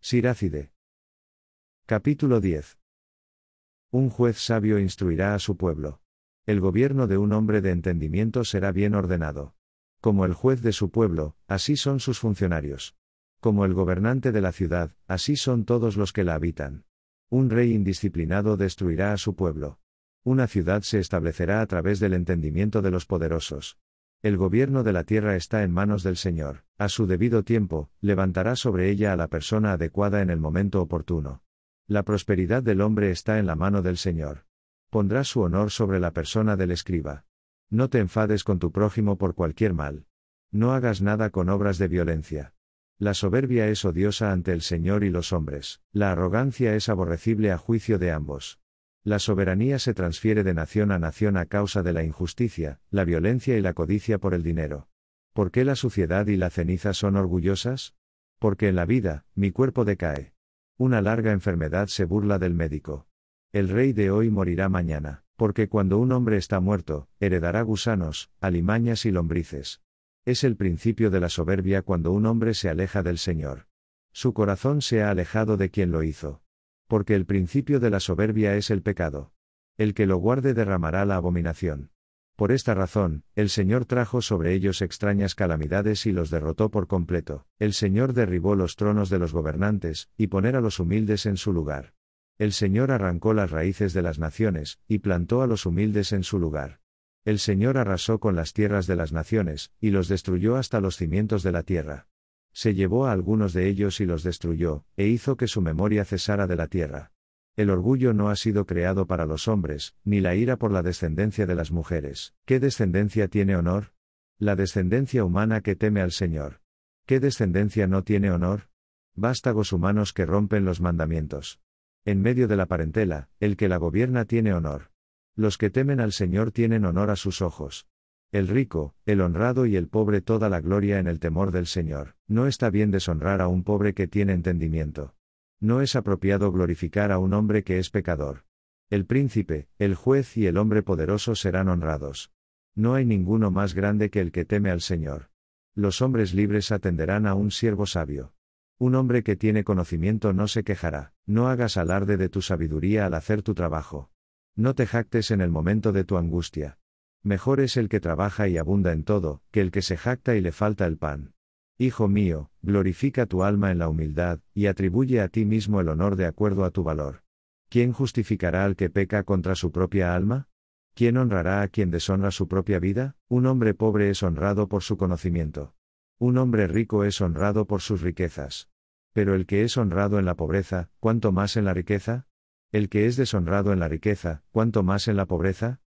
Siracide. Capítulo 10. Un juez sabio instruirá a su pueblo. El gobierno de un hombre de entendimiento será bien ordenado. Como el juez de su pueblo, así son sus funcionarios. Como el gobernante de la ciudad, así son todos los que la habitan. Un rey indisciplinado destruirá a su pueblo. Una ciudad se establecerá a través del entendimiento de los poderosos. El gobierno de la tierra está en manos del Señor, a su debido tiempo, levantará sobre ella a la persona adecuada en el momento oportuno. La prosperidad del hombre está en la mano del Señor. Pondrá su honor sobre la persona del escriba. No te enfades con tu prójimo por cualquier mal. No hagas nada con obras de violencia. La soberbia es odiosa ante el Señor y los hombres, la arrogancia es aborrecible a juicio de ambos. La soberanía se transfiere de nación a causa de la injusticia, la violencia y la codicia por el dinero. ¿Por qué la suciedad y la ceniza son orgullosas? Porque en la vida, mi cuerpo decae. Una larga enfermedad se burla del médico. El rey de hoy morirá mañana, porque cuando un hombre está muerto, heredará gusanos, alimañas y lombrices. Es el principio de la soberbia cuando un hombre se aleja del Señor. Su corazón se ha alejado de quien lo hizo. Porque el principio de la soberbia es el pecado. El que lo guarde derramará la abominación. Por esta razón, el Señor trajo sobre ellos extrañas calamidades y los derrotó por completo. El Señor derribó los tronos de los gobernantes, y poner a los humildes en su lugar. El Señor arrancó las raíces de las naciones, y plantó a los humildes en su lugar. El Señor arrasó con las tierras de las naciones, y los destruyó hasta los cimientos de la tierra. Se llevó a algunos de ellos y los destruyó, e hizo que su memoria cesara de la tierra. El orgullo no ha sido creado para los hombres, ni la ira por la descendencia de las mujeres. ¿Qué descendencia tiene honor? La descendencia humana que teme al Señor. ¿Qué descendencia no tiene honor? Vástagos humanos que rompen los mandamientos. En medio de la parentela, el que la gobierna tiene honor. Los que temen al Señor tienen honor a sus ojos. El rico, el honrado y el pobre toda la gloria en el temor del Señor. No está bien deshonrar a un pobre que tiene entendimiento. No es apropiado glorificar a un hombre que es pecador. El príncipe, el juez y el hombre poderoso serán honrados. No hay ninguno más grande que el que teme al Señor. Los hombres libres atenderán a un siervo sabio. Un hombre que tiene conocimiento no se quejará. No hagas alarde de tu sabiduría al hacer tu trabajo. No te jactes en el momento de tu angustia. Mejor es el que trabaja y abunda en todo, que el que se jacta y le falta el pan. Hijo mío, glorifica tu alma en la humildad, y atribuye a ti mismo el honor de acuerdo a tu valor. ¿Quién justificará al que peca contra su propia alma? ¿Quién honrará a quien deshonra su propia vida? Un hombre pobre es honrado por su conocimiento. Un hombre rico es honrado por sus riquezas. Pero el que es honrado en la pobreza, ¿cuánto más en la riqueza? El que es deshonrado en la riqueza, ¿cuánto más en la pobreza?